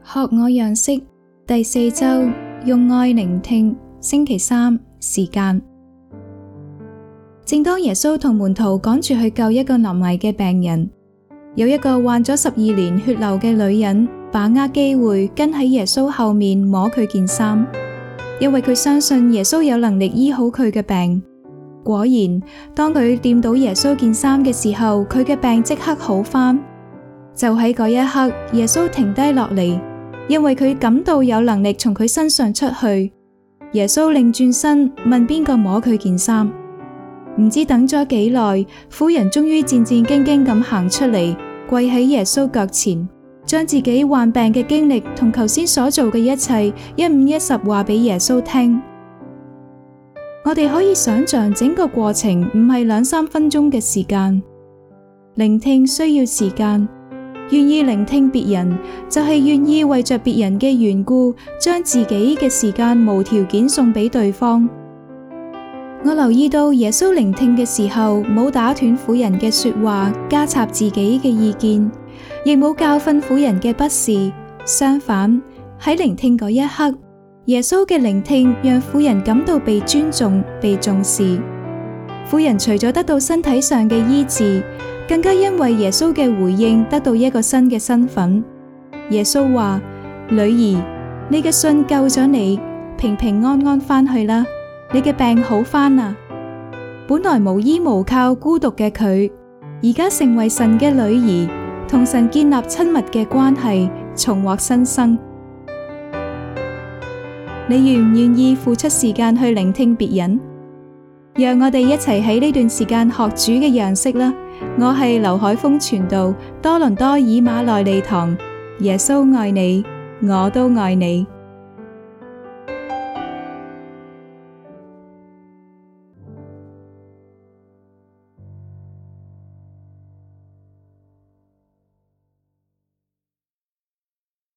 學我樣式第4周，用愛聆聽，星期3，時間。正當耶穌同門徒趕住去救一個臨危嘅病人，有一個患咗12年血流嘅女人，把握機會跟喺耶穌後面摸佢件衫，因為佢相信耶穌有能力醫好佢嘅病。果然，當佢掂到耶穌件衫嘅時候，佢嘅病即刻好返。就喺嗰一刻，耶穌停低落嚟，因為佢感到有能力從佢身上出去。耶穌擰轉身問邊個摸佢件衫。唔知等咗幾耐，婦人終於戰戰兢兢咁行出嚟，跪喺耶穌腳前，將自己患病嘅經歷同頭先所做嘅一切一五一十話俾耶穌聽。我哋可以想象整個過程唔係2-3分鐘嘅時間。聆聽需要時間，願意聆聽別人，就係願意為着別人嘅緣故，將自己嘅時間無條件送俾對方。我留意到耶穌聆聽嘅時候，冇打斷婦人嘅說話，加插自己嘅意見，亦冇教訓婦人嘅不是。相反，喺聆聽嗰一刻，耶穌嘅聆聽讓婦人感到被尊重、被重視。婦人除咗得到身體上嘅醫治，更加因為耶穌嘅回應得到一個新嘅身份。耶穌話：女兒，你嘅信救咗你，平平安安返去啦，你嘅病好返啦。本來無依無靠、孤獨嘅佢，而家成為神嘅女兒，同神建立親密嘅關係，重獲新生。你願唔願意付出時間去聆聽別人？讓我哋一齊喺呢段時間學主嘅樣式啦。我係劉海峰傳道，多倫多以馬內利堂。耶穌愛你，我都愛你。